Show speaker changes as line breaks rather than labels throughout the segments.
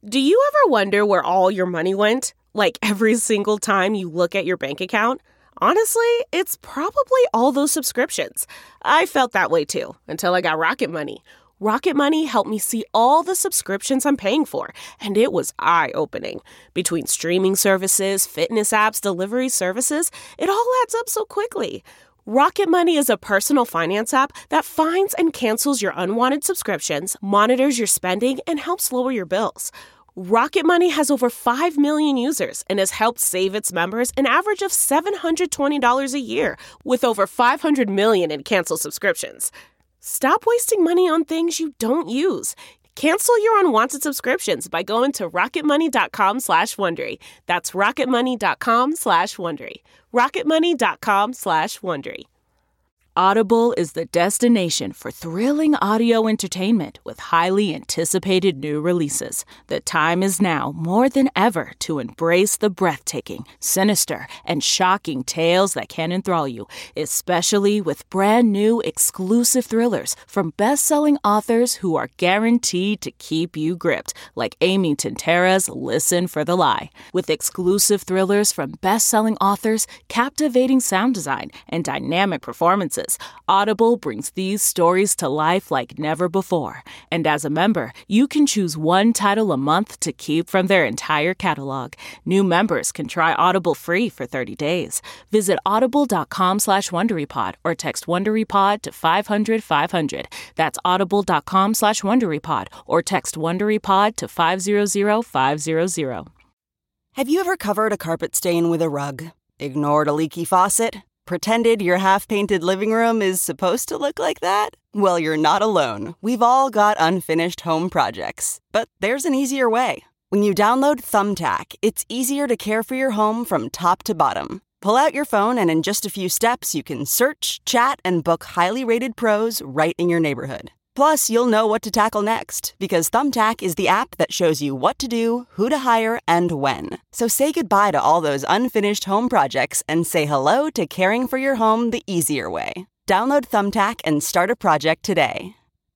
Do you ever wonder where all your money went? Like every single time you look at your bank account? Honestly, it's probably all those subscriptions. I felt that way too, until I got Rocket Money. Rocket Money helped me see all the subscriptions I'm paying for, and it was eye-opening. Between streaming services, fitness apps, delivery services, it all adds up so quickly. Rocket Money is a personal finance app that finds and cancels your unwanted subscriptions, monitors your spending, and helps lower your bills. Rocket Money has over 5 million users and has helped save its members an average of $720 a year, with over 500 million in canceled subscriptions. Stop wasting money on things you don't use. Cancel your unwanted subscriptions by going to rocketmoney.com/Wondery. That's rocketmoney.com/Wondery. rocketmoney.com/Wondery. Audible is the destination for thrilling audio entertainment with highly anticipated new releases. The time is now more than ever to embrace the breathtaking, sinister, and shocking tales that can enthrall you, especially with brand new exclusive thrillers from best-selling authors who are guaranteed to keep you gripped, like Amy Tintera's Listen for the Lie. With exclusive thrillers from best-selling authors, captivating sound design, and dynamic performances, Audible brings these stories to life like never before. And as a member, you can choose one title a month to keep from their entire catalog. New members can try Audible free for 30 days. Visit audible.com/WonderyPod or text WonderyPod to 500-500. That's audible.com/WonderyPod or text WonderyPod to 500-500.
Have you ever covered a carpet stain with a rug? Ignored a leaky faucet? Pretended your half-painted living room is supposed to look like that? Well, you're not alone. We've all got unfinished home projects. But there's an easier way. When you download Thumbtack, it's easier to care for your home from top to bottom. Pull out your phone and in just a few steps, you can search, chat, and book highly rated pros right in your neighborhood. Plus, you'll know what to tackle next, because Thumbtack is the app that shows you what to do, who to hire, and when. So say goodbye to all those unfinished home projects and say hello to caring for your home the easier way. Download Thumbtack and start a project today.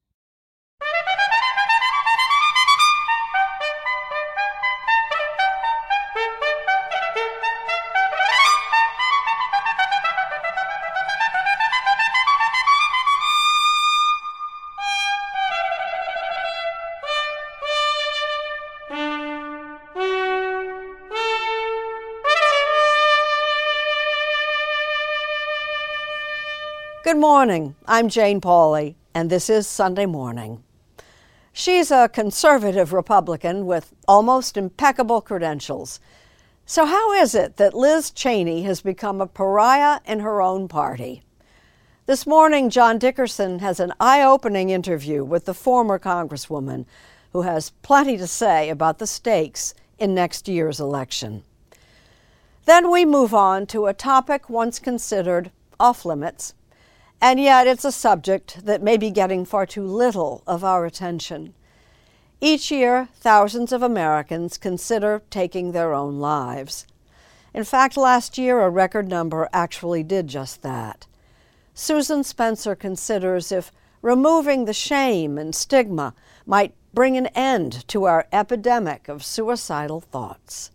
Good morning. I'm Jane Pauley, and this is Sunday Morning. She's a conservative Republican with almost impeccable credentials. So how is it that Liz Cheney has become a pariah in her own party? This morning, John Dickerson has an eye-opening interview with the former Congresswoman who has plenty to say about the stakes in next year's election. Then we move on to a topic once considered off-limits, and yet it's a subject that may be getting far too little of our attention. Each year, thousands of Americans consider taking their own lives. In fact, last year, a record number actually did just that. Susan Spencer considers if removing the shame and stigma might bring an end to our epidemic of suicidal thoughts.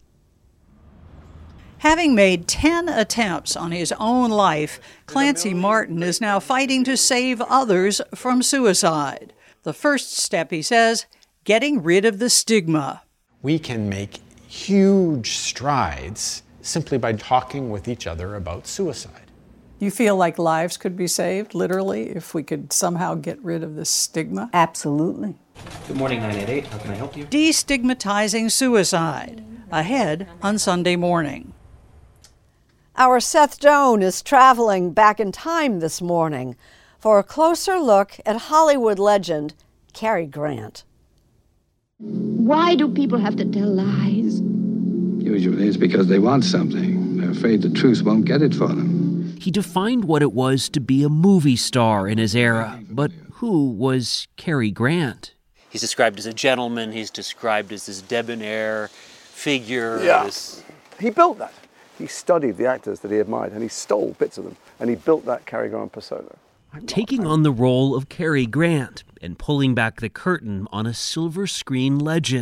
Having made 10 attempts on his own life, Clancy Martin is now fighting to save others from suicide. The first step, he says, getting rid of the stigma.
We can make huge strides simply by talking with each other about suicide.
You feel like lives could be saved, literally, if we could somehow get rid of this stigma?
Absolutely.
Good morning, 988. How can I help you?
Destigmatizing suicide, ahead on Sunday Morning.
Our Seth Doane is traveling back in time this morning for a closer look at Hollywood legend Cary Grant.
Why do people have to tell lies?
Usually it's because they want something. They're afraid the truth won't get it for them.
He defined what it was to be a movie star in his era, but who was Cary Grant?
He's described as a gentleman, he's described as this debonair figure.
Yeah, he built that. He studied the actors that he admired, and he stole bits of them, and he built that Cary Grant persona.
Taking on the role of Cary Grant and pulling back the curtain on a silver screen legend.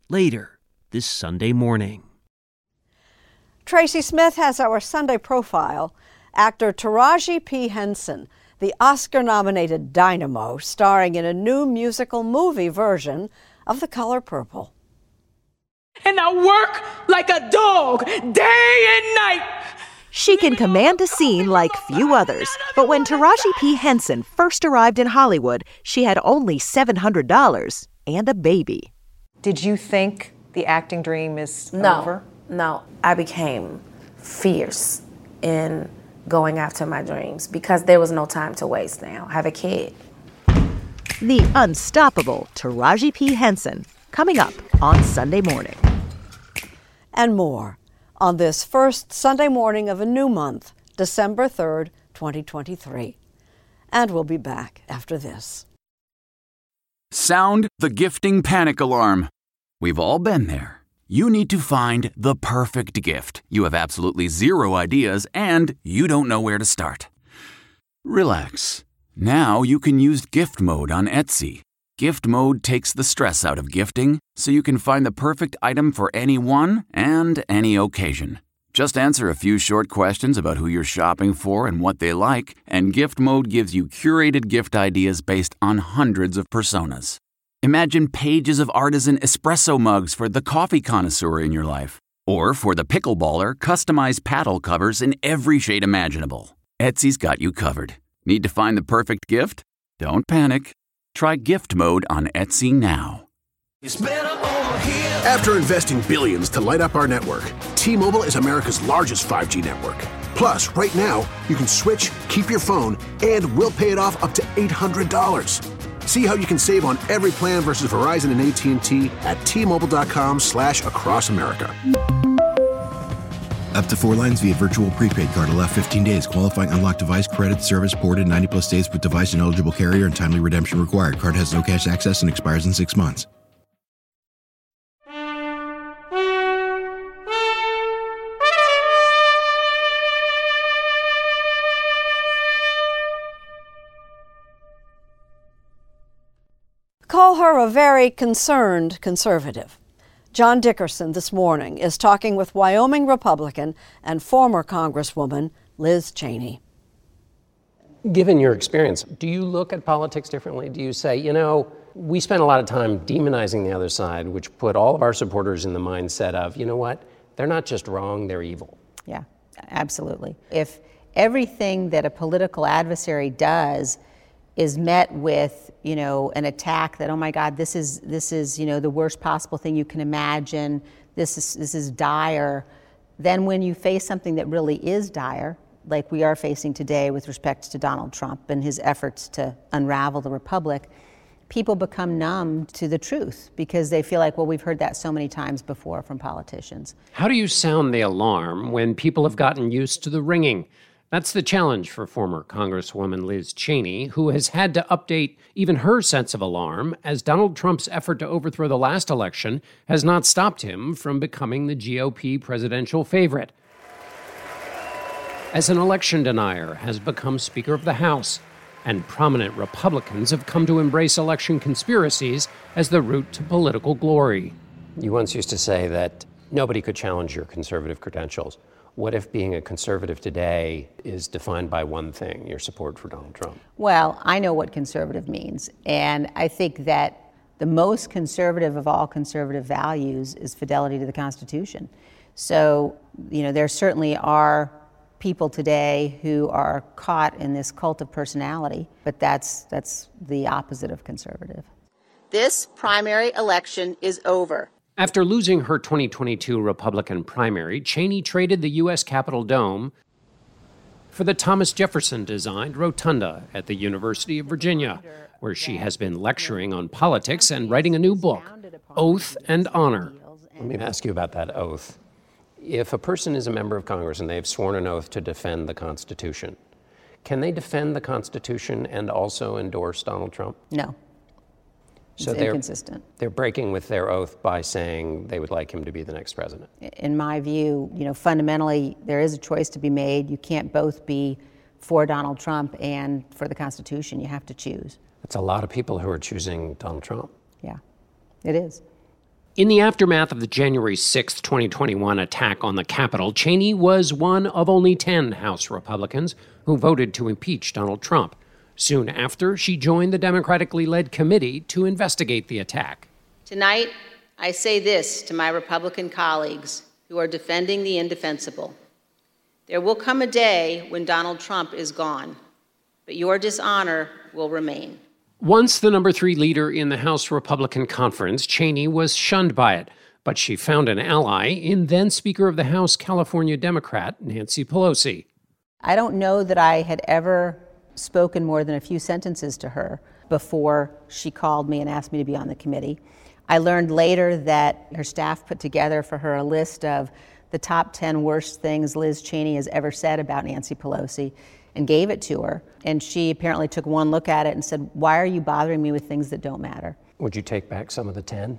later this Sunday morning.
Tracy Smith has our Sunday profile. Actor Taraji P. Henson, the Oscar-nominated dynamo, starring in a new musical movie version of The Color Purple.
And I work like a dog, day and night.
She can command a scene like few others, but when Taraji P. Henson first arrived in Hollywood, she had only $700 and a baby.
Did you think the acting dream is over?
No, I became fierce in going after my dreams because there was no time to waste now. I have a kid.
The unstoppable Taraji P. Henson, coming up on Sunday morning.
And more on this first Sunday morning of a new month, December 3rd, 2023. And we'll be back after this.
Sound the gifting panic alarm. We've all been there. You need to find the perfect gift. You have absolutely zero ideas and you don't know where to start. Relax. Now you can use gift mode on Etsy. Gift mode takes the stress out of gifting, so you can find the perfect item for anyone and any occasion. Just answer a few short questions about who you're shopping for and what they like, and gift mode gives you curated gift ideas based on hundreds of personas. Imagine pages of artisan espresso mugs for the coffee connoisseur in your life. Or for the pickleballer, customized paddle covers in every shade imaginable. Etsy's got you covered. Need to find the perfect gift? Don't panic. Try gift mode on Etsy now.
After investing billions to light up our network, T-Mobile is America's largest 5G network. Plus, right now, you can switch, keep your phone, and we'll pay it off up to $800. See how you can save on every plan versus Verizon and AT&T at T-Mobile.com/across America.
Up to 4 lines via virtual prepaid card. Allow 15 days. Qualifying unlocked device credit service ported 90+ days with device and eligible carrier and timely redemption required. Card has no cash access and expires in 6 months.
Call her a very concerned conservative. John Dickerson this morning is talking with Wyoming Republican and former Congresswoman Liz Cheney.
Given your experience, do you look at politics differently? Do you say, you know, we spend a lot of time demonizing the other side, which put all of our supporters in the mindset of, you know what, they're not just wrong, they're evil.
Yeah, absolutely. If everything that a political adversary does is met with, you know, an attack that, oh my God, this is, you know, the worst possible thing you can imagine. This is dire. Then when you face something that really is dire, like we are facing today with respect to Donald Trump and his efforts to unravel the republic, people become numb to the truth because they feel like, well, we've heard that so many times before from politicians.
How do you sound the alarm when people have gotten used to the ringing? That's the challenge for former Congresswoman Liz Cheney, who has had to update even her sense of alarm as Donald Trump's effort to overthrow the last election has not stopped him from becoming the GOP presidential favorite. As an election denier has become Speaker of the House, and prominent Republicans have come to embrace election conspiracies as the route to political glory. You once used to say that nobody could challenge your conservative credentials. What if being a conservative today is defined by one thing, your support for Donald Trump?
Well, I know what conservative means. And I think that the most conservative of all conservative values is fidelity to the Constitution. So, you know, there certainly are people today who are caught in this cult of personality, but that's the opposite of conservative.
This primary election is over.
After losing her 2022 Republican primary, Cheney traded the U.S. Capitol Dome for the Thomas Jefferson-designed rotunda at the University of Virginia, where she has been lecturing on politics and writing a new book, Oath and Honor. Let me ask you about that oath. If a person is a member of Congress and they've sworn an oath to defend the Constitution, can they defend the Constitution and also endorse Donald Trump?
No.
So
it's inconsistent.
They're breaking with their oath by saying they would like him to be the next president.
In my view, you know, fundamentally, there is a choice to be made. You can't both be for Donald Trump and for the Constitution. You have to choose.
That's a lot of people who are choosing Donald Trump.
Yeah, it is.
In the aftermath of the January 6, 2021 attack on the Capitol, Cheney was one of only 10 House Republicans who voted to impeach Donald Trump. Soon after, she joined the Democratically led committee to investigate the attack.
Tonight, I say this to my Republican colleagues who are defending the indefensible. There will come a day when Donald Trump is gone, but your dishonor will remain.
Once the number 3 leader in the House Republican Conference, Cheney was shunned by it, but she found an ally in then Speaker of the House California Democrat Nancy Pelosi.
I don't know that I had ever spoken more than a few sentences to her before she called me and asked me to be on the committee. I learned later that her staff put together for her a list of the top 10 worst things Liz Cheney has ever said about Nancy Pelosi and gave it to her. And she apparently took one look at it and said, "Why are you bothering me with things that don't matter?"
Would you take back some of the 10?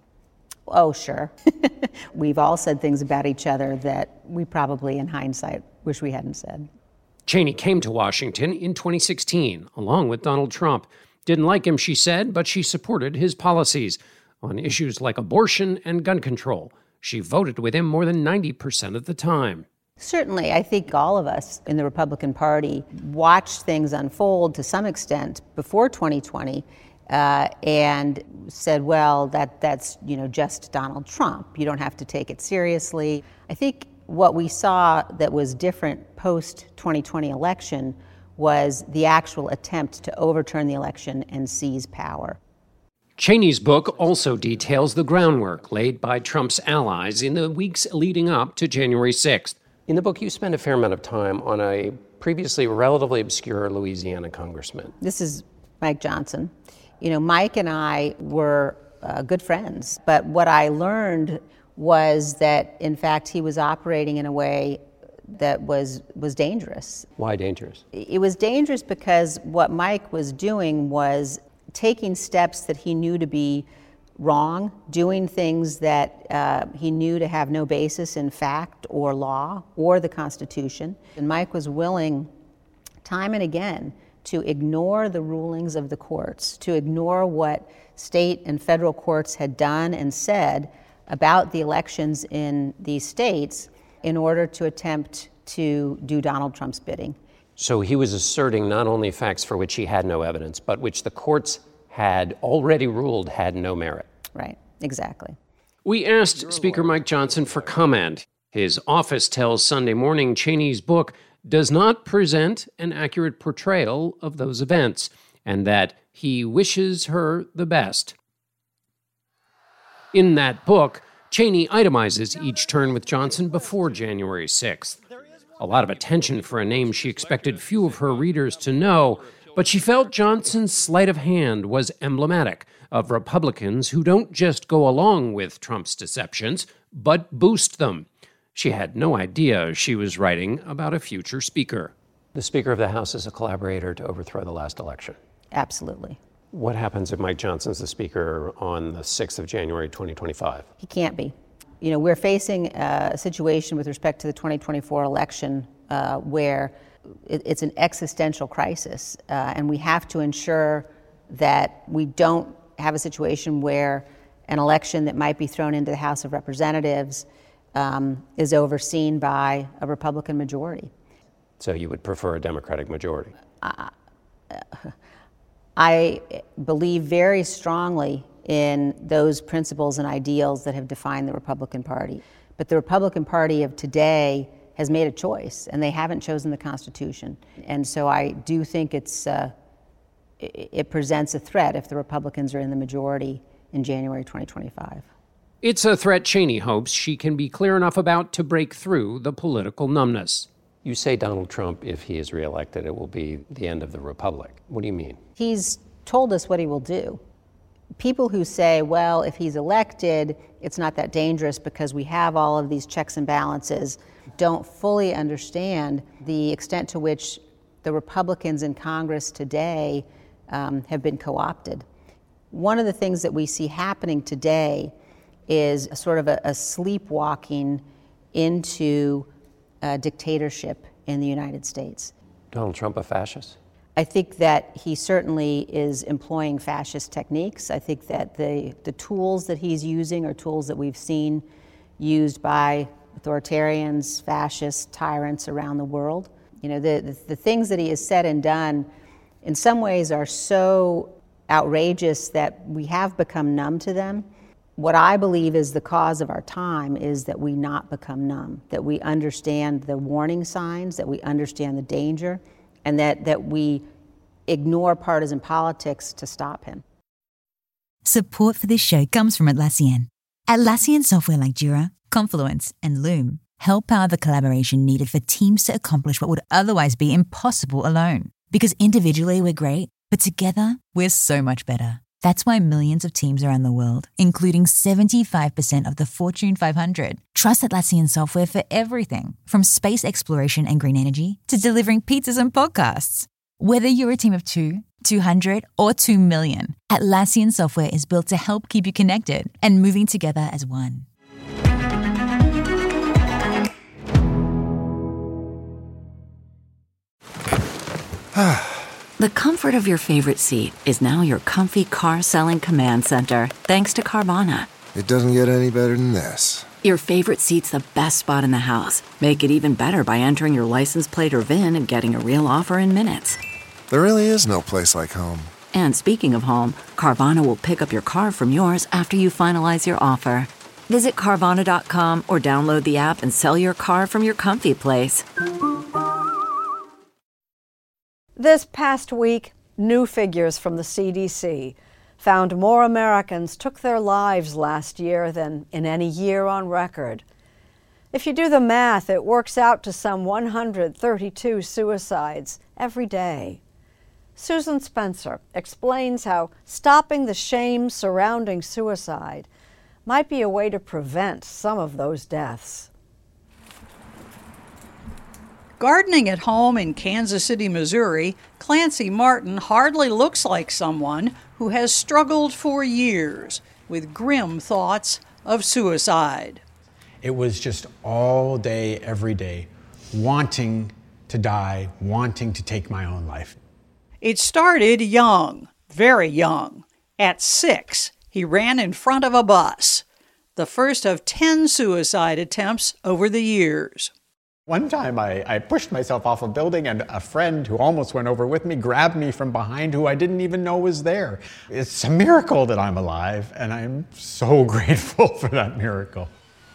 Oh, sure. We've all said things about each other that we probably, in hindsight, wish we hadn't said.
Cheney came to Washington in 2016, along with Donald Trump. Didn't like him, she said, but she supported his policies on issues like abortion and gun control. She voted with him more than 90% of the time.
Certainly, I think all of us in the Republican Party watched things unfold to some extent before 2020 and said, well, that's just Donald Trump. You don't have to take it seriously. I think what we saw that was different post-2020 election was the actual attempt to overturn the election and seize power.
Cheney's book also details the groundwork laid by Trump's allies in the weeks leading up to January 6th. In the book, you spend a fair amount of time on a previously relatively obscure Louisiana congressman.
This is Mike Johnson. Mike and I were good friends, but what I learned was that, in fact, he was operating in a way that was dangerous.
Why dangerous?
It was dangerous because what Mike was doing was taking steps that he knew to be wrong, doing things that he knew to have no basis in fact or law or the Constitution. And Mike was willing, time and again, to ignore the rulings of the courts, to ignore what state and federal courts had done and said about the elections in these states in order to attempt to do Donald Trump's bidding.
So he was asserting not only facts for which he had no evidence, but which the courts had already ruled had no merit.
Right, exactly.
We asked Speaker Mike Johnson for comment. His office tells Sunday Morning Cheney's book does not present an accurate portrayal of those events, and that he wishes her the best. In that book, Cheney itemizes each turn with Johnson before January 6th. A lot of attention for a name she expected few of her readers to know, but she felt Johnson's sleight of hand was emblematic of Republicans who don't just go along with Trump's deceptions, but boost them. She had no idea she was writing about a future speaker. The Speaker of the House is a collaborator to overthrow the last election.
Absolutely.
What happens if Mike Johnson's the Speaker on the 6th of January, 2025?
He can't be. We're facing a situation with respect to the 2024 election where it's an existential crisis, and we have to ensure that we don't have a situation where an election that might be thrown into the House of Representatives is overseen by a Republican majority.
So you would prefer a Democratic majority?
I believe very strongly in those principles and ideals that have defined the Republican Party. But the Republican Party of today has made a choice, and they haven't chosen the Constitution. And so I do think it presents a threat if the Republicans are in the majority in January 2025.
It's a threat Cheney hopes she can be clear enough about to break through the political numbness. You say Donald Trump, if he is reelected, it will be the end of the Republic. What do you mean?
He's told us what he will do. People who say, well, if he's elected, it's not that dangerous because we have all of these checks and balances, don't fully understand the extent to which the Republicans in Congress today have been co-opted. One of the things that we see happening today is sort of a sleepwalking into dictatorship in the United States.
Donald Trump a fascist?
I think that he certainly is employing fascist techniques. I think that the tools that he's using are tools that we've seen used by authoritarians, fascists, tyrants around the world. You know, the things that he has said and done in some ways are so outrageous that we have become numb to them. What I believe is the cause of our time is that we not become numb, that we understand the warning signs, that we understand the danger, and that we ignore partisan politics to stop him.
Support for this show comes from Atlassian. Atlassian software like Jira, Confluence, and Loom help power the collaboration needed for teams to accomplish what would otherwise be impossible alone. Because individually we're great, but together we're so much better. That's why millions of teams around the world, including 75% of the Fortune 500, trust Atlassian software for everything from space exploration and green energy to delivering pizzas and podcasts. Whether you're a team of 2, 200, or 2 million, Atlassian software is built to help keep you connected and moving together as one.
The comfort of your favorite seat is now your comfy car selling command center, thanks to Carvana.
It doesn't get any better than this.
Your favorite seat's the best spot in the house. Make it even better by entering your license plate or VIN and getting a real offer in minutes.
There really is no place like home.
And speaking of home, Carvana will pick up your car from yours after you finalize your offer. Visit Carvana.com or download the app and sell your car from your comfy place.
This past week, new figures from the CDC found more Americans took their lives last year than in any year on record. If you do the math, it works out to some 132 suicides every day. Susan Spencer explains how stopping the shame surrounding suicide might be a way to prevent some of those deaths.
Gardening at home in Kansas City, Missouri, Clancy Martin hardly looks like someone who has struggled for years with grim thoughts of suicide.
It was just all day, every day, wanting to die, wanting to take my own life.
It started young, very young. At 6, he ran in front of a bus, the first of 10 suicide attempts over the years.
One time I pushed myself off a building and a friend who almost went over with me grabbed me from behind who I didn't even know was there. It's a miracle that I'm alive, and I'm so grateful for that miracle.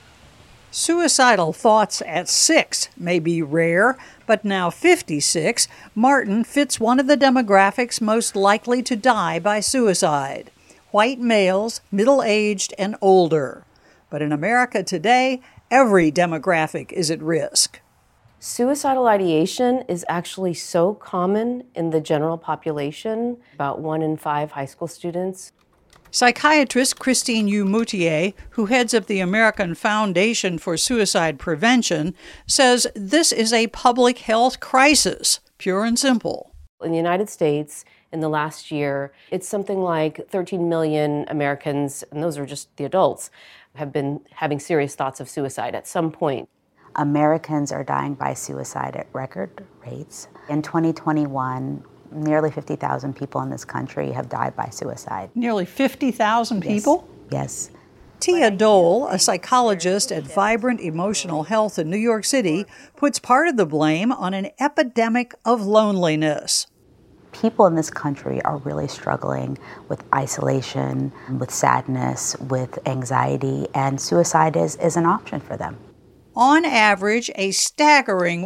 Suicidal thoughts at 6 may be rare, but now 56, Martin fits one of the demographics most likely to die by suicide: white males, middle-aged, and older. But in America today, every demographic is at risk.
Suicidal ideation is actually so common in the general population, about 1 in 5 high school students.
Psychiatrist Christine Yu-Moutier, who heads up the American Foundation for Suicide Prevention, says this is a public health crisis, pure and simple.
In the United States, in the last year, it's something like 13 million Americans, and those are just the adults, have been having serious thoughts of suicide at some point.
Americans are dying by suicide at record rates. In 2021, nearly 50,000 people in this country have died by suicide.
Nearly 50,000 people?
Yes.
Tia Dole, a psychologist at Vibrant Emotional Health in New York City, puts part of the blame on an epidemic of loneliness.
People in this country are really struggling with isolation, with sadness, with anxiety, and suicide is an option for them.
On average, a staggering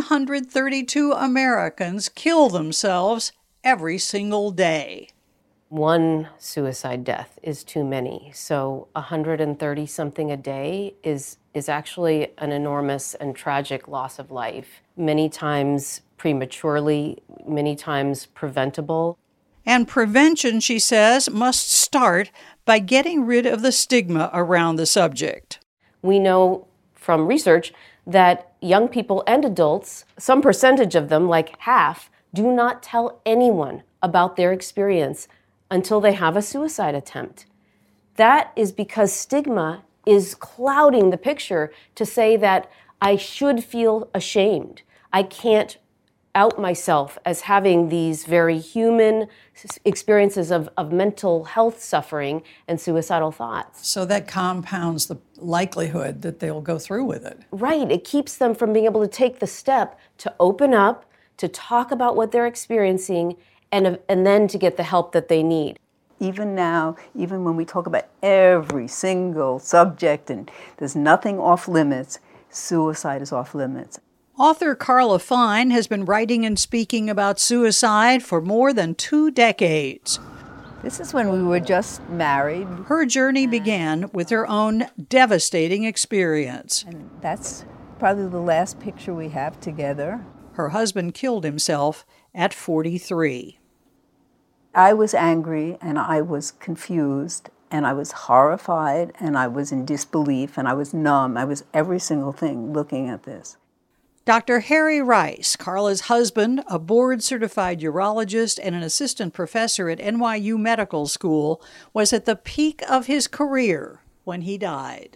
132 Americans kill themselves every single day.
One suicide death is too many, so 130-something a day is actually an enormous and tragic loss of life. Many times prematurely, many times preventable.
And prevention, she says, must start by getting rid of the stigma around the subject.
We know from research that young people and adults, some percentage of them, like half, do not tell anyone about their experience until they have a suicide attempt. That is because stigma is clouding the picture to say that I should feel ashamed. I can't out myself as having these very human experiences of mental health suffering and suicidal thoughts.
So that compounds the likelihood that they'll go through with it.
Right. It keeps them from being able to take the step to open up, to talk about what they're experiencing, and then to get the help that they need.
Even now, even when we talk about every single subject and there's nothing off limits, suicide is off limits.
Author Carla Fine has been writing and speaking about suicide for more than 2 decades.
This is when we were just married.
Her journey began with her own devastating experience.
And that's probably the last picture we have together.
Her husband killed himself at 43.
I was angry and I was confused and I was horrified and I was in disbelief and I was numb. I was every single thing looking at this.
Dr. Harry Rice, Carla's husband, a board-certified urologist and an assistant professor at NYU Medical School, was at the peak of his career when he died.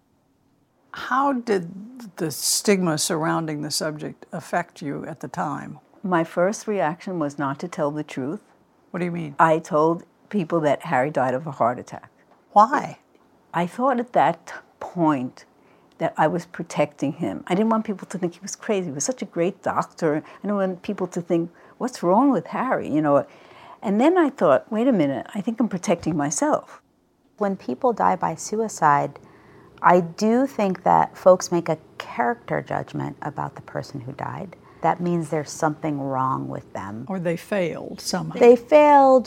How did the stigma surrounding the subject affect you at the time?
My first reaction was not to tell the truth.
What do you mean?
I told people that Harry died of a heart attack.
Why?
I thought at that point that I was protecting him. I didn't want people to think he was crazy. He was such a great doctor. I didn't want people to think, what's wrong with Harry, you know? And then I thought, wait a minute, I think I'm protecting myself.
When people die by suicide, I do think that folks make a character judgment about the person who died. That means there's something wrong with them.
Or they failed somehow.
They failed,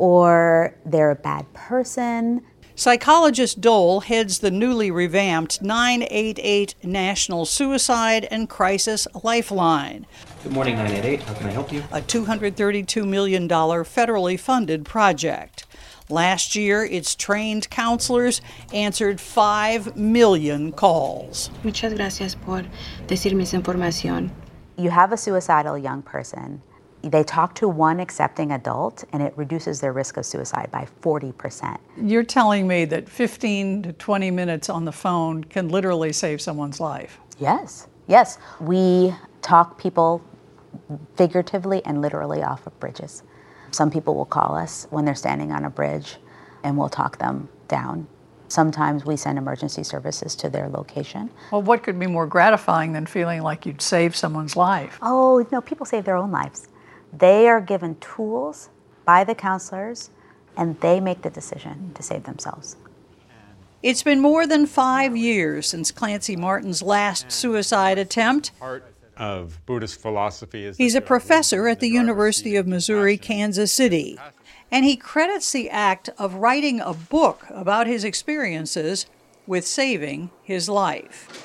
or they're a bad person.
Psychologist Dole heads the newly revamped 988 National Suicide and Crisis Lifeline.
Good morning, 988. How can I help you?
A $232 million federally funded project. Last year, its trained counselors answered 5 million calls.
Muchas gracias por decirme esa información.
You have a suicidal young person. They talk to one accepting adult, and it reduces their risk of suicide by 40%.
You're telling me that 15 to 20 minutes on the phone can literally save someone's life?
Yes, yes. We talk people figuratively and literally off of bridges. Some people will call us when they're standing on a bridge, and we'll talk them down. Sometimes we send emergency services to their location.
Well, what could be more gratifying than feeling like you'd saved someone's life?
Oh, no, people save their own lives. They are given tools by the counselors, and they make the decision to save themselves.
It's been more than 5 years since Clancy Martin's last suicide attempt.
Part of Buddhist philosophy is
He's a professor at the University of Missouri, Kansas City, and he credits the act of writing a book about his experiences with saving his life.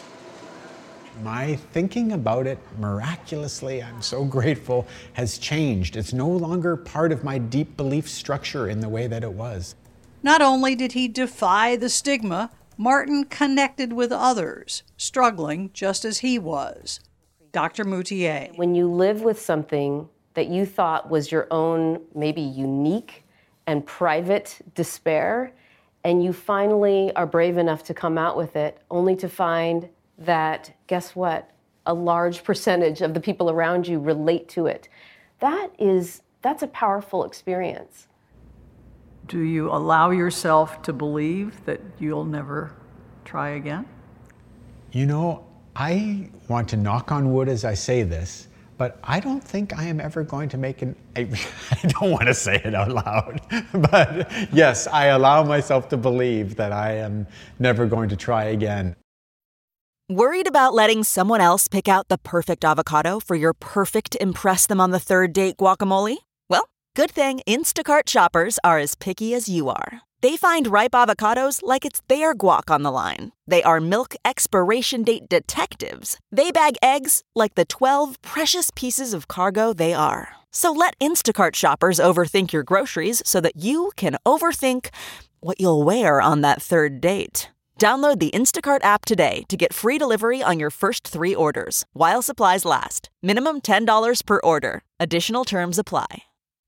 My thinking about it, miraculously, I'm so grateful, has changed. It's no longer part of my deep belief structure in the way that it was.
Not only did he defy the stigma, Martin connected with others, struggling just as he was. Dr. Moutier.
When you live with something that you thought was your own, maybe unique and private despair, and you finally are brave enough to come out with it, only to find that, guess what? A large percentage of the people around you relate to it. That's a powerful experience.
Do you allow yourself to believe that you'll never try again?
You know, I want to knock on wood as I say this, but I don't think I am ever going to make I don't want to say it out loud, but yes, I allow myself to believe that I am never going to try again.
Worried about letting someone else pick out the perfect avocado for your perfect impress them on the third date guacamole? Well, good thing Instacart shoppers are as picky as you are. They find ripe avocados like it's their guac on the line. They are milk expiration date detectives. They bag eggs like the 12 precious pieces of cargo they are. So let Instacart shoppers overthink your groceries so that you can overthink what you'll wear on that third date. Download the Instacart app today to get free delivery on your first 3 orders, while supplies last. Minimum $10 per order. Additional terms apply.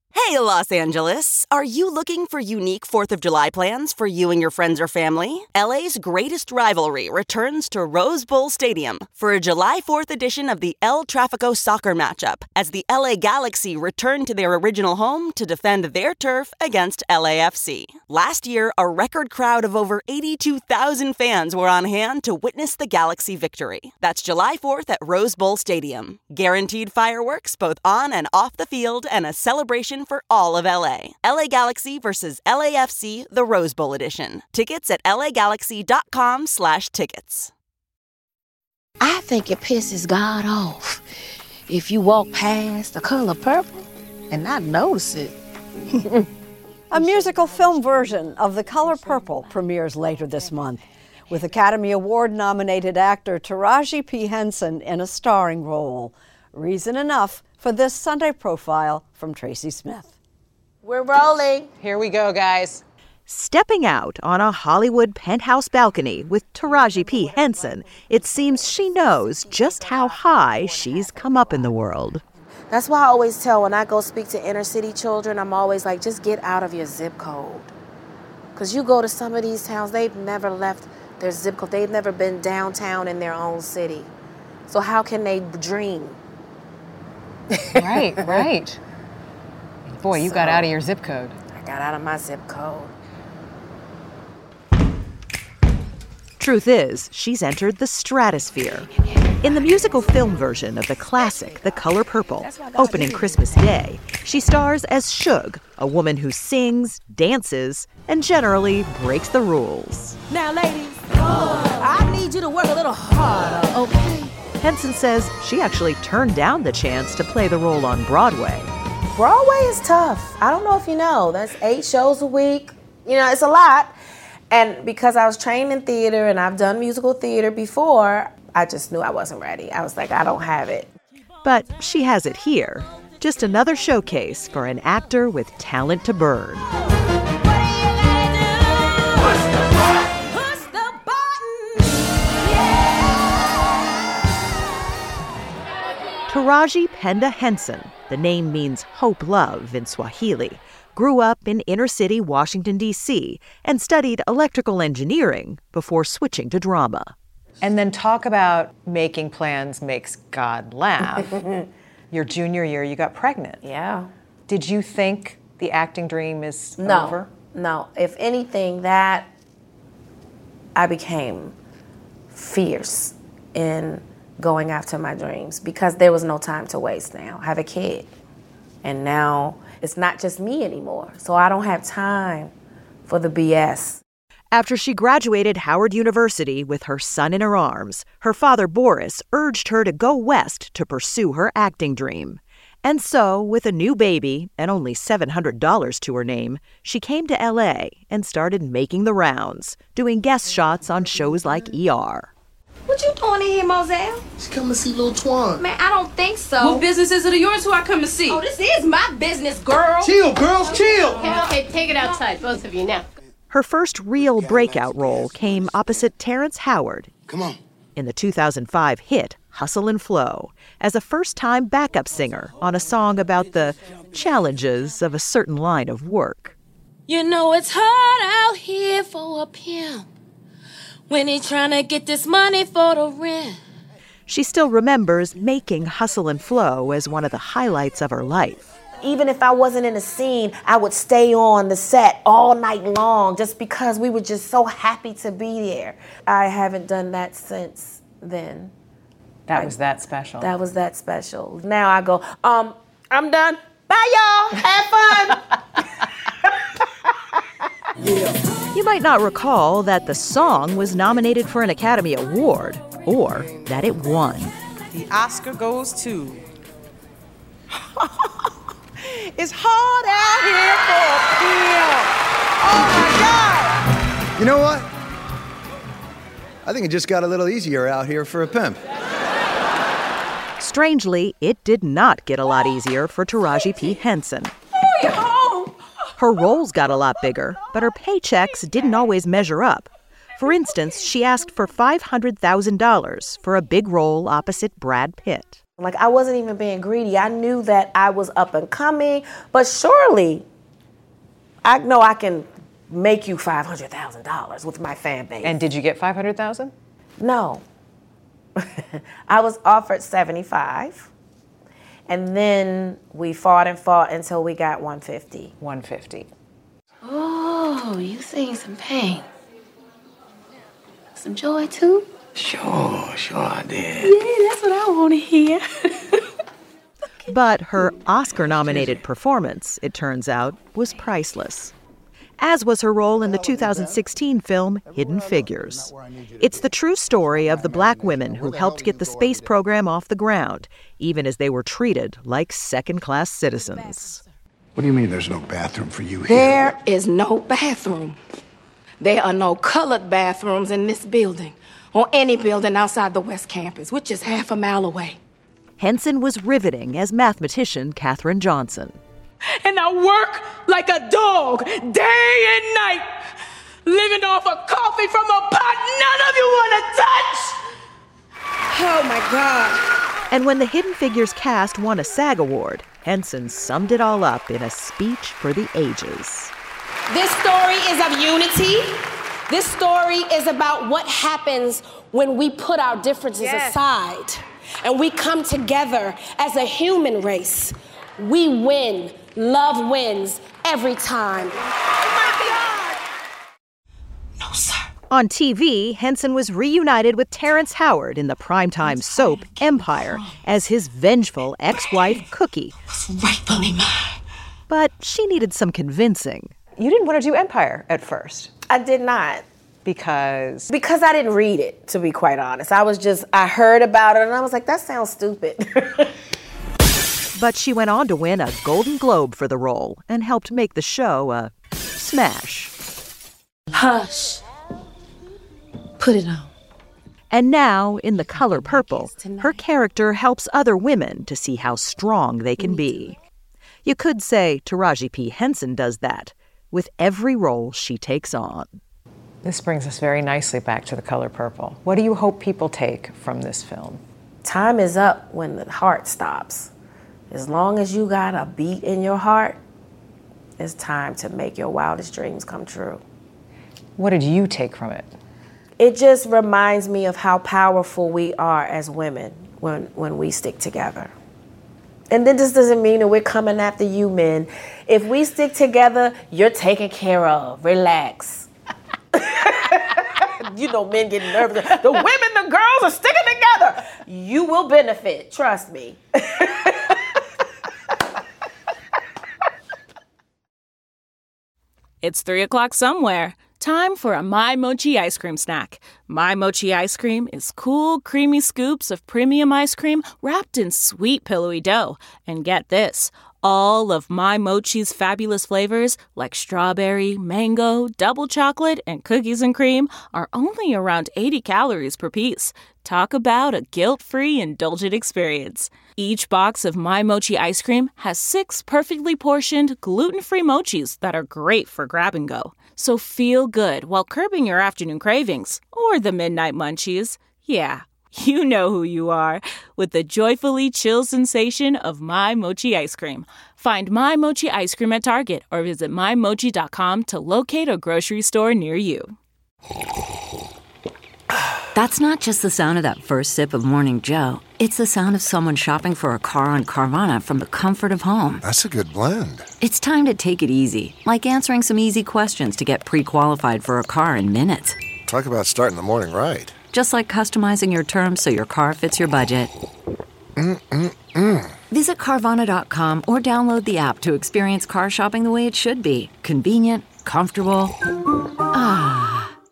Hey, Los Angeles! Are you looking for unique 4th of July plans for you and your friends or family? LA's greatest rivalry returns to Rose Bowl Stadium for a July 4th edition of the El Tráfico soccer matchup as the LA Galaxy return to their original home to defend their turf against LAFC. Last year, a record crowd of over 82,000 fans were on hand to witness the Galaxy victory. That's July 4th at Rose Bowl Stadium. Guaranteed fireworks both on and off the field and a celebration for all of LA. LA Galaxy versus LAFC, the Rose Bowl edition. Tickets at lagalaxy.com/tickets.
I think it pisses God off if you walk past the color purple and not notice it.
A musical film version of The Color Purple premieres later this month, with Academy Award-nominated actor Taraji P. Henson in a starring role. Reason enough for this Sunday profile from Tracy Smith.
We're rolling.
Here we go, guys.
Stepping out on a Hollywood penthouse balcony with Taraji P. Henson, it seems she knows just how high she's come up in the world.
That's why I always tell when I go speak to inner city children, I'm always like, just get out of your zip code. Because you go to some of these towns, they've never left their zip code. They've never been downtown in their own city. So how can they dream?
Right. Boy, you got out of your zip code.
I got out of my zip code.
Truth is, she's entered the stratosphere. In the musical film version of the classic The Color Purple, opening Christmas Day, she stars as Suge, a woman who sings, dances, and generally breaks the rules.
Now, ladies, I need you to work a little harder, okay?
Henson says she actually turned down the chance to play the role on Broadway.
Broadway is tough. I don't know if you know. That's 8 shows a week. You know, it's a lot. And because I was trained in theater and I've done musical theater before, I just knew I wasn't ready. I was like, I don't have it.
But she has it here. Just another showcase for an actor with talent to burn. Taraji Penda Henson, the name means hope love in Swahili, grew up in inner-city Washington, D.C., and studied electrical engineering before switching to drama.
And then talk about making plans makes God laugh. Your junior year, you got pregnant.
Yeah.
Did you think the acting dream is over?
No. If anything, that I became fierce in going after my dreams because there was no time to waste now. I have a kid. And now it's not just me anymore. So I don't have time for the BS.
After she graduated Howard University with her son in her arms, her father Boris urged her to go west to pursue her acting dream. And so, with a new baby and only $700 to her name, she came to L.A. and started making the rounds, doing guest shots on shows like ER.
What you doing in here, Moselle?
She come to see Lil Twan.
Man, I don't think so.
What business is it of yours who I come to see?
Oh, this is my business, girl.
Chill, girls, chill.
Okay, take it outside, both of you, now.
Her first real breakout role came opposite Terrence Howard.
Come on.
In the 2005 hit Hustle and Flow, as a first-time backup singer on a song about the challenges of a certain line of work.
You know it's hard out here for a pimp when he trying to get this money for the rent.
She still remembers making Hustle and Flow as one of the highlights of her life.
Even if I wasn't in a scene, I would stay on the set all night long just because we were just so happy to be there. I haven't done that since then.
That was that special.
That was that special. Now I go, I'm done. Bye, y'all. Have fun.
You might not recall that the song was nominated for an Academy Award, or that it won.
The Oscar goes to... It's hard out here for a pimp. Oh, my God.
You know what? I think it just got a little easier out here for a pimp.
Strangely, it did not get a lot easier for Taraji P. Henson. Her roles got a lot bigger, but her paychecks didn't always measure up. For instance, she asked for $500,000 for a big role opposite Brad Pitt.
Like, I wasn't even being greedy. I knew that I was up and coming, but surely I know I can make you $500,000 with my fan base.
And did you get $500,000?
No. I was offered 75, and then we fought until we got 150.
150.
Oh, you seen some pain. Some joy, too?
Sure I did.
Yeah, that's what I want to hear.
But her Oscar-nominated performance, it turns out, was priceless. As was her role in the 2016 film Hidden Figures. It's the true story of the Black women who helped get the space program off the ground, even as they were treated like second-class citizens.
What do you mean there's no bathroom for you here?
There is no bathroom. There are no colored bathrooms in this building or any building outside the West Campus, which is half a mile away.
Henson was riveting as mathematician Katherine Johnson.
And I work like a dog day and night, living off of coffee from a pot none of you want to touch. Oh, my God.
And when the Hidden Figures cast won a SAG award, Henson summed it all up in a speech for the ages.
This story is of unity. This story is about what happens when we put our differences aside and we come together as a human race. We win. Love wins every time. Oh, my God. No, sir.
On TV, Henson was reunited with Terrence Howard in the primetime soap Empire as his vengeful ex-wife Cookie.
Rightfully mine.
But she needed some convincing.
You didn't want to do Empire at first.
I did not.
Because
I didn't read it, to be quite honest. I heard about it and I was like, that sounds stupid.
But she went on to win a Golden Globe for the role and helped make the show a smash.
Hush. Put it on.
And now, in The Color Purple, her character helps other women to see how strong they can be. You could say Taraji P. Henson does that with every role she takes on.
This brings us very nicely back to The Color Purple. What do you hope people take from this film?
Time is up when the heart stops. As long as you got a beat in your heart, it's time to make your wildest dreams come true.
What did you take from it?
It just reminds me of how powerful we are as women when we stick together. And then this doesn't mean that we're coming after you, men. If we stick together, you're taken care of. Relax. You know, men get nervous. The women, the girls are sticking together. You will benefit. Trust me.
It's 3 o'clock somewhere. Time for a My Mochi ice cream snack. My Mochi ice cream is cool, creamy scoops of premium ice cream wrapped in sweet, pillowy dough. And get this, all of My Mochi's fabulous flavors, like strawberry, mango, double chocolate, and cookies and cream, are only around 80 calories per piece. Talk about a guilt-free, indulgent experience. Each box of My Mochi ice cream has 6 perfectly portioned, gluten-free mochis that are great for grab and go. So feel good while curbing your afternoon cravings or the midnight munchies. Yeah, you know who you are with the joyfully chill sensation of My Mochi ice cream. Find My Mochi ice cream at Target or visit MyMochi.com to locate a grocery store near you.
That's not just the sound of that first sip of Morning Joe. It's the sound of someone shopping for a car on Carvana from the comfort of home.
That's a good blend.
It's time to take it easy, like answering some easy questions to get pre-qualified for a car in minutes.
Talk about starting the morning right.
Just like customizing your terms so your car fits your budget. Visit Carvana.com or download the app to experience car shopping the way it should be. Convenient, comfortable. Ah.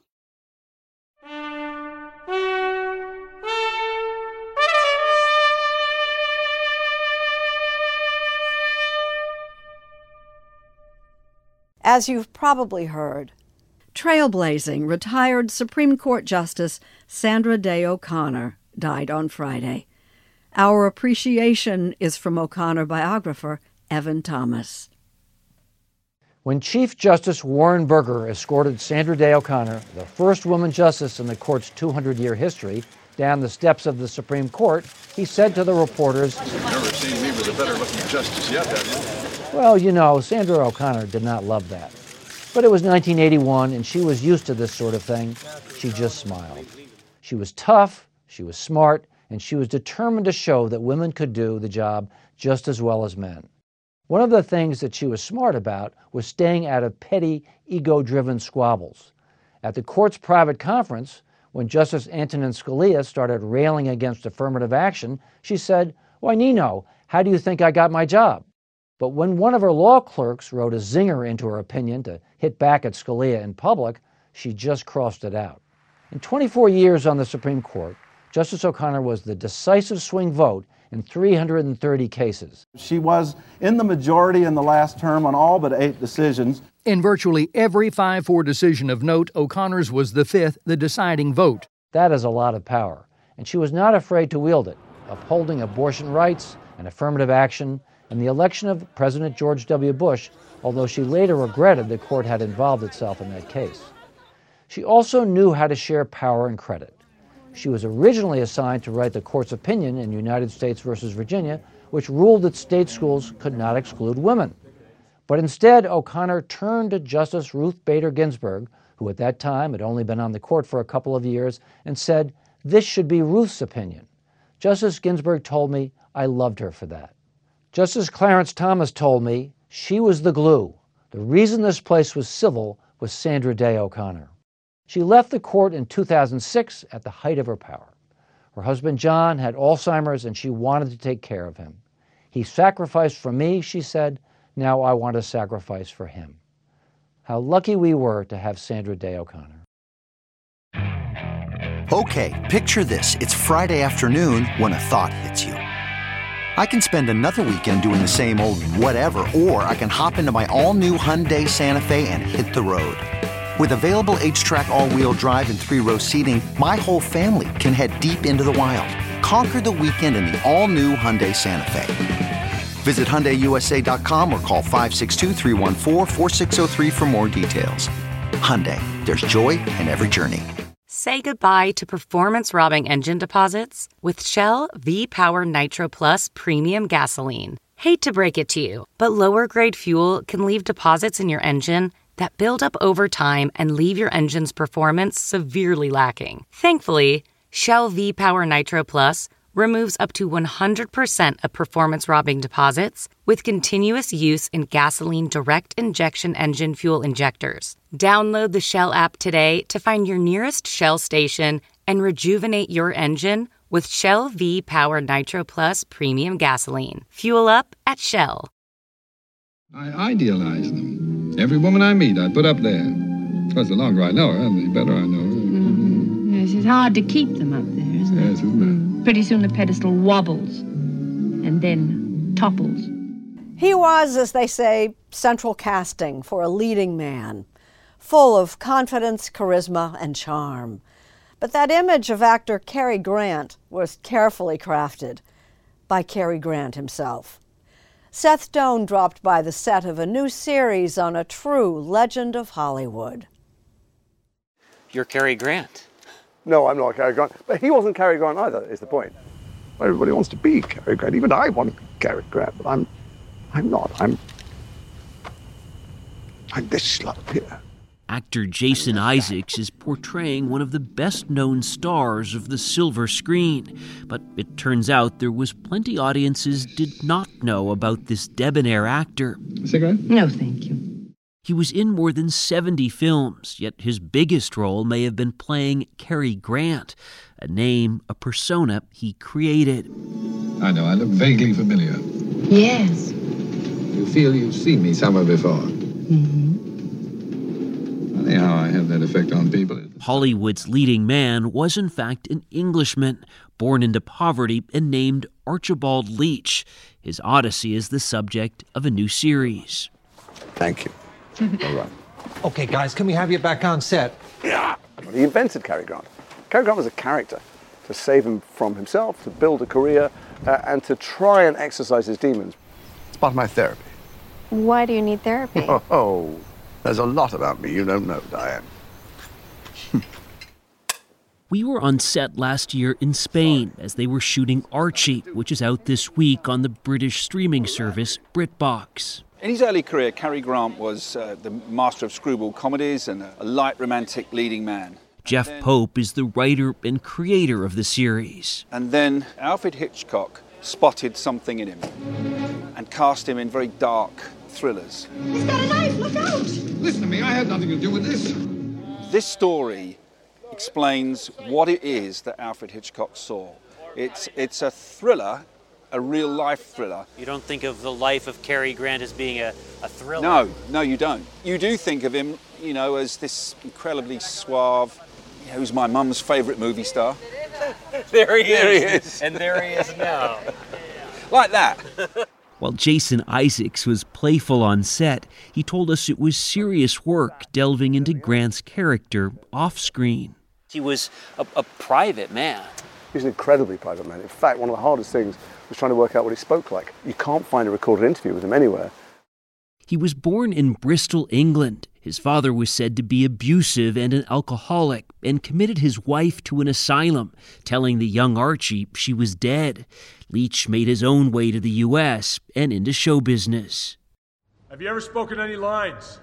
As you've probably heard, trailblazing retired Supreme Court Justice Sandra Day O'Connor died on Friday. Our appreciation is from O'Connor biographer Evan Thomas.
When Chief Justice Warren Burger escorted Sandra Day O'Connor, the first woman justice in the court's 200-year history, down the steps of the Supreme Court, he said to the reporters,
You've never seen me with a better-looking justice yet, have you?
well, you know, Sandra O'Connor did not love that. But it was 1981, and she was used to this sort of thing. She just smiled. She was tough, she was smart, and she was determined to show that women could do the job just as well as men. One of the things that she was smart about was staying out of petty, ego-driven squabbles. At the court's private conference, when Justice Antonin Scalia started railing against affirmative action, she said, "Why, Nino, how do you think I got my job?" But when one of her law clerks wrote a zinger into her opinion to hit back at Scalia in public, she just crossed it out. In 24 years on the Supreme Court, Justice O'Connor was the decisive swing vote in 330 cases.
She was in the majority in the last term on all but 8 decisions.
In virtually every 5-4 decision of note, O'Connor's was the 5th, the deciding vote.
That is a lot of power, and she was not afraid to wield it, upholding abortion rights and affirmative action and the election of President George W. Bush, although she later regretted the court had involved itself in that case. She also knew how to share power and credit. She was originally assigned to write the court's opinion in United States versus Virginia, which ruled that state schools could not exclude women. But instead, O'Connor turned to Justice Ruth Bader Ginsburg, who at that time had only been on the court for a couple of years, and said, "This should be Ruth's opinion." Justice Ginsburg told me I loved her for that. Justice Clarence Thomas told me she was the glue. The reason this place was civil was Sandra Day O'Connor. She left the court in 2006 at the height of her power. Her husband John had Alzheimer's and she wanted to take care of him. He sacrificed for me, she said. Now I want to sacrifice for him. How lucky we were to have Sandra Day O'Connor.
Okay, picture this. It's Friday afternoon when a thought hits you. I can spend another weekend doing the same old whatever, or I can hop into my all-new Hyundai Santa Fe and hit the road. With available H-Track all-wheel drive and 3-row seating, my whole family can head deep into the wild. Conquer the weekend in the all-new Hyundai Santa Fe. Visit HyundaiUSA.com or call 562-314-4603 for more details. Hyundai, there's joy in every journey.
Say goodbye to performance-robbing engine deposits with Shell V-Power Nitro Plus Premium Gasoline. Hate to break it to you, but lower-grade fuel can leave deposits in your engine that build up over time and leave your engine's performance severely lacking. Thankfully, Shell V-Power Nitro Plus removes up to 100% of performance-robbing deposits with continuous use in gasoline direct injection engine fuel injectors. Download the Shell app today to find your nearest Shell station and rejuvenate your engine with Shell V-Power Nitro Plus Premium Gasoline. Fuel up at Shell.
I idealize them. Every woman I meet, I put up there. Because the longer I know her, the better I know her.
Mm-hmm. Yes, it's hard to keep them up there, isn't it?
Yes, isn't it?
Pretty soon the pedestal wobbles and then topples.
He was, as they say, central casting for a leading man, full of confidence, charisma, and charm. But that image of actor Cary Grant was carefully crafted by Cary Grant himself. Seth Doane dropped by the set of a new series on a true legend of Hollywood.
You're Cary Grant.
No, I'm not Cary Grant. But he wasn't Cary Grant either, is the point. Everybody wants to be Cary Grant. Even I want to be Cary Grant, but I'm not. I'm this slug here.
Actor Jason Isaacs is portraying one of the best-known stars of the silver screen. But it turns out there was plenty audiences did not know about this debonair actor.
A cigarette?
No, thank you.
He was in more than 70 films, yet his biggest role may have been playing Cary Grant, a name, a persona he created.
I know, I look vaguely familiar.
Yes.
You feel you've seen me somewhere before.
Mm-hmm.
Funny how I have that effect on people.
Hollywood's leading man was in fact an Englishman, born into poverty and named Archibald Leach. His odyssey is the subject of a new series.
Thank you. All right.
Okay, guys, can we have you back on set?
Yeah. He invented Cary Grant. Cary Grant was a character to save him from himself, to build a career, and to try and exorcise his demons. It's part of my therapy.
Why do you need therapy?
Oh, there's a lot about me you don't know, Diane.
We were on set last year in Spain as they were shooting Archie, which is out this week on the British streaming service BritBox.
In his early career, Cary Grant was the master of screwball comedies and a light romantic leading man.
Jeff Pope is the writer and creator of the series.
And then Alfred Hitchcock spotted something in him and cast him in very dark thrillers.
He's got a knife, look out! Listen to me, I had nothing to do with this.
This story explains what it is that Alfred Hitchcock saw. It's a thriller, a real-life thriller.
You don't think of the life of Cary Grant as being a thriller?
No, you don't. You do think of him, as this incredibly suave, who's my mum's favourite movie star.
There he is. And there he is now.
Like that.
While Jason Isaacs was playful on set, he told us it was serious work delving into Grant's character off-screen.
He was a private man.
He was an incredibly private man. In fact, one of the hardest things was trying to work out what he spoke like. You can't find a recorded interview with him anywhere.
He was born in Bristol, England. His father was said to be abusive and an alcoholic and committed his wife to an asylum, telling the young Archie she was dead. Leach made his own way to the U.S. and into show business.
Have you ever spoken any lines?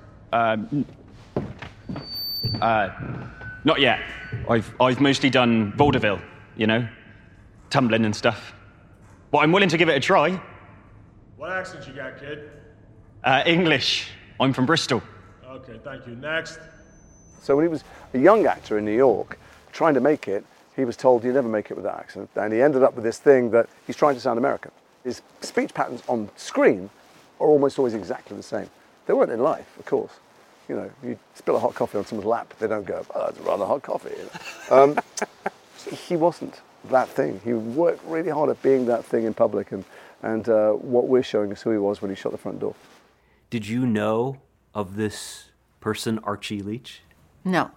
Not yet. I've mostly done vaudeville, tumbling and stuff. But I'm willing to give it a try.
What accent you got, kid?
English. I'm from Bristol.
Okay, thank you. Next.
So when he was a young actor in New York, trying to make it, he was told you never make it with that accent. And he ended up with this thing that he's trying to sound American. His speech patterns on screen are almost always exactly the same. They weren't in life, of course. You spill a hot coffee on someone's lap, they don't go, oh, that's a rather hot coffee. He wasn't that thing. He worked really hard at being that thing in public, and what we're showing is who he was when he shut the front door.
Did you know of this person, Archie Leach?
No,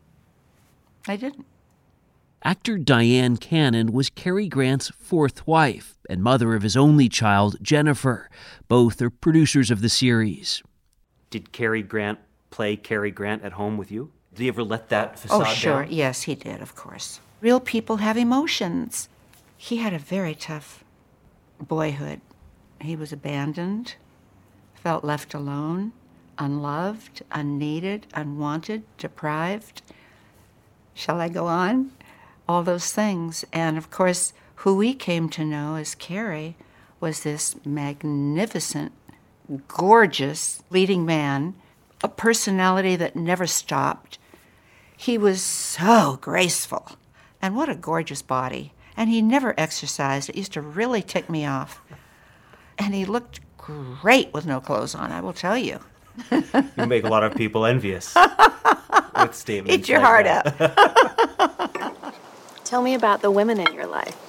I didn't.
Actor Diane Cannon was Cary Grant's fourth wife and mother of his only child, Jennifer. Both are producers of the series.
Did Cary Grant play Cary Grant at home with you? Did he ever let that facade down?
Oh, sure. Yes, he did, of course. Real people have emotions. He had a very tough boyhood. He was abandoned, felt left alone, unloved, unneeded, unwanted, deprived. Shall I go on? All those things. And of course, who we came to know as Cary was this magnificent, gorgeous leading man, a personality that never stopped. He was so graceful. And what a gorgeous body. And he never exercised. It used to really tick me off. And he looked great with no clothes on, I will tell you.
You make a lot of people envious with statements.
Eat your
like
heart
that.
out.
Tell me about the women in your life.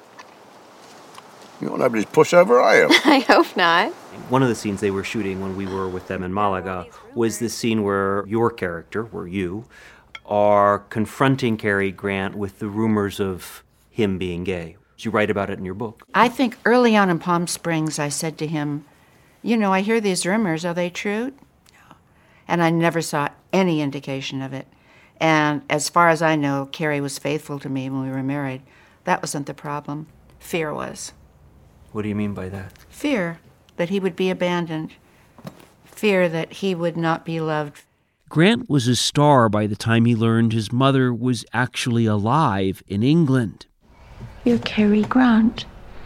You're nobody's pushover, are you?
I hope not.
One of the scenes they were shooting when we were with them in Malaga was this scene where your character, where you, are confronting Cary Grant with the rumors of him being gay. You write about it in your book.
I think early on in Palm Springs, I said to him, I hear these rumors. Are they true? No. And I never saw any indication of it. And as far as I know, Cary was faithful to me when we were married. That wasn't the problem. Fear was.
What do you mean by that?
Fear that he would be abandoned. Fear that he would not be loved.
Grant was a star by the time he learned his mother was actually alive in England.
You're Cary Grant.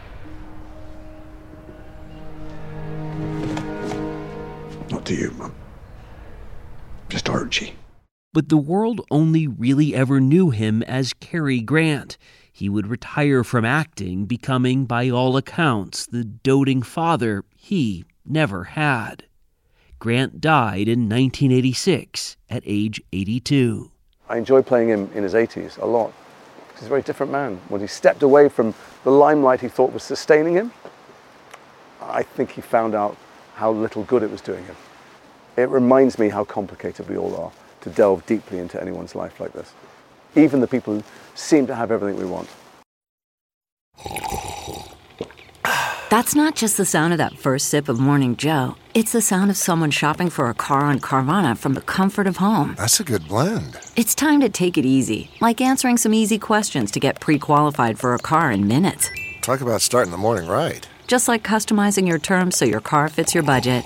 Not to you, Mum. Just Archie.
But the world only really ever knew him as Cary Grant. He would retire from acting, becoming, by all accounts, the doting father he never had. Grant died in 1986 at age 82.
I enjoy playing him in his 80s a lot. He's a very different man. When he stepped away from the limelight he thought was sustaining him, I think he found out how little good it was doing him. It reminds me how complicated we all are to delve deeply into anyone's life like this. Even the people who seem to have everything we want.
That's not just the sound of that first sip of Morning Joe. It's the sound of someone shopping for a car on Carvana from the comfort of home.
That's a good blend.
It's time to take it easy, like answering some easy questions to get pre-qualified for a car in minutes.
Talk about starting the morning right.
Just like customizing your terms so your car fits your budget.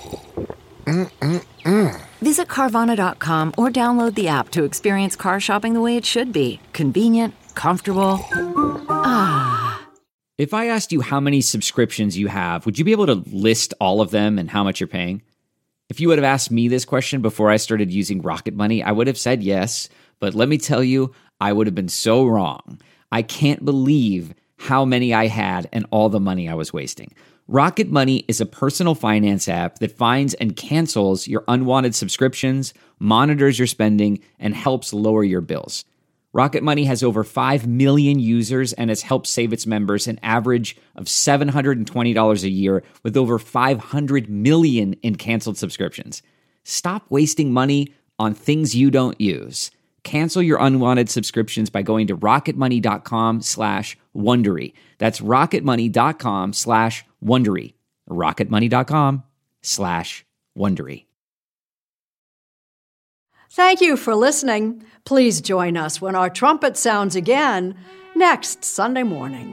Visit Carvana.com or download the app to experience car shopping the way it should be. Convenient, comfortable.
If I asked you how many subscriptions you have, would you be able to list all of them and how much you're paying? If you would have asked me this question before I started using Rocket Money, I would have said yes. But let me tell you, I would have been so wrong. I can't believe how many I had and all the money I was wasting. Rocket Money is a personal finance app that finds and cancels your unwanted subscriptions, monitors your spending, and helps lower your bills. Rocket Money has over 5 million users and has helped save its members an average of $720 a year with over 500 million in canceled subscriptions. Stop wasting money on things you don't use. Cancel your unwanted subscriptions by going to rocketmoney.com/Wondery. That's rocketmoney.com/Wondery. rocketmoney.com/Wondery.
Thank you for listening. Please join us when our trumpet sounds again next Sunday morning.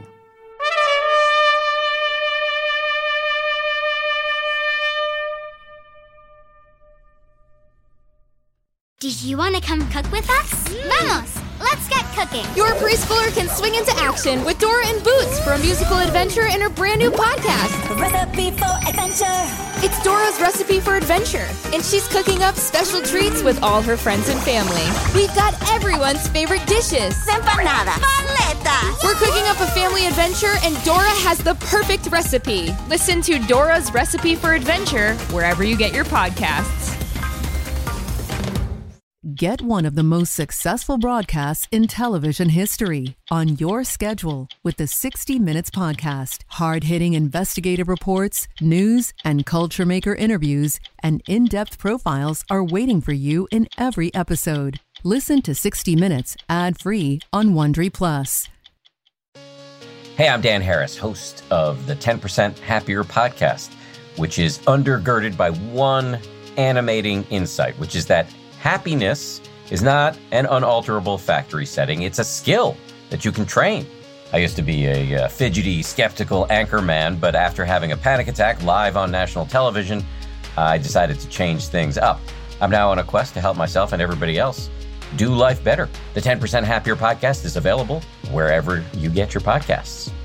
Did you want to come cook with us? Vamos! Let's get cooking!
Your preschooler can swing into action with Dora and Boots for a musical adventure in her brand new podcast.
Recipe for Adventure!
It's Dora's Recipe for Adventure, and she's cooking up special treats with all her friends and family. We've got everyone's favorite dishes.
Empanadas! Paletas!
We're cooking up a family adventure, and Dora has the perfect recipe. Listen to Dora's Recipe for Adventure wherever you get your podcasts.
Get one of the most successful broadcasts in television history on your schedule with the 60 Minutes Podcast. Hard-hitting investigative reports, news, and culture maker interviews, and in-depth profiles are waiting for you in every episode. Listen to 60 Minutes ad-free on Wondery Plus.
Hey, I'm Dan Harris, host of the 10% Happier podcast, which is undergirded by one animating insight, which is that happiness is not an unalterable factory setting. It's a skill that you can train. I used to be a fidgety, skeptical anchor man, but after having a panic attack live on national television, I decided to change things up. I'm now on a quest to help myself and everybody else do life better. The 10% Happier podcast is available wherever you get your podcasts.